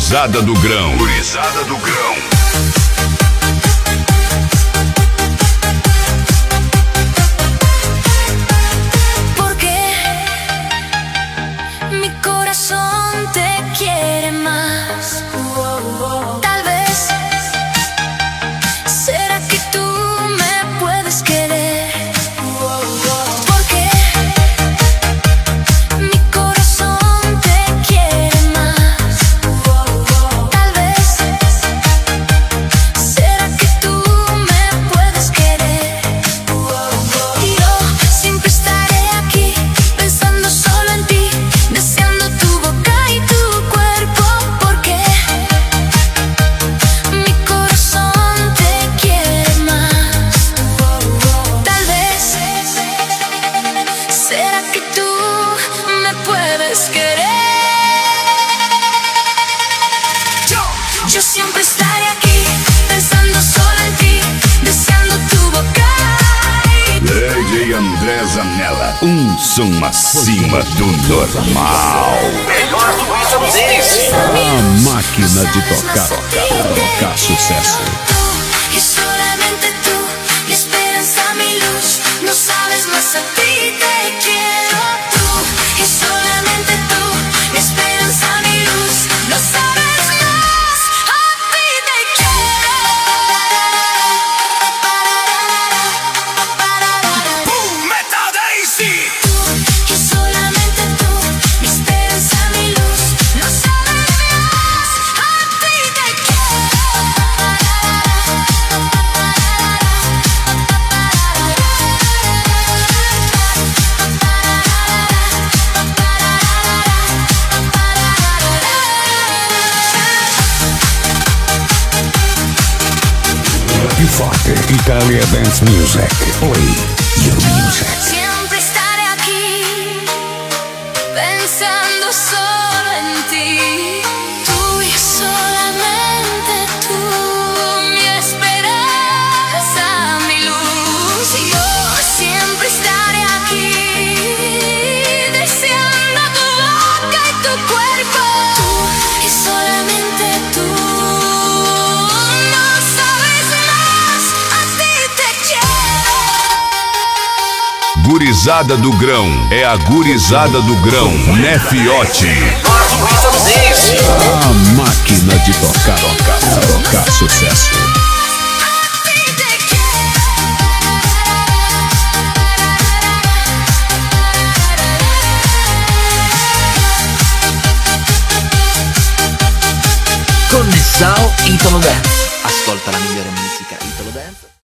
Gurizada do Grão. Gurizada do Grão. Yo siempre estaré aquí, pensando solo en ti, deseando tu boca. DJ André Zanella, som acima do normal. Melhor do ritmo dance. A máquina de tocar sucesso. Y solamente tú, mi esperanza, mi luz. No sabes más, a ti te quiero tú. Y solamente tú, mi esperanza, mi luz. No sabes más, a ti te quiero. Boom, Metal Daisy. Y solamente tú, mi esperanza, mi luz. No sabes más, a ti te Più forte, Italia Dance Music. Play your music. Siempre estaré aquí, pensando solo en ti. Tú y solamente tú, mi esperanza, mi luz. Y yo siempre estaré aquí, deseando tu boca y tu cuerpo. Tú y solamente tú. No sabes más, a ti te quiero. Gurizada do Grão, é a Gurizada do Grão, Nefiote. Melhor do ritmo dance. A máquina de tocar sucesso. Connessao Italo Dance. Ascolta la migliore musica Italo Dance.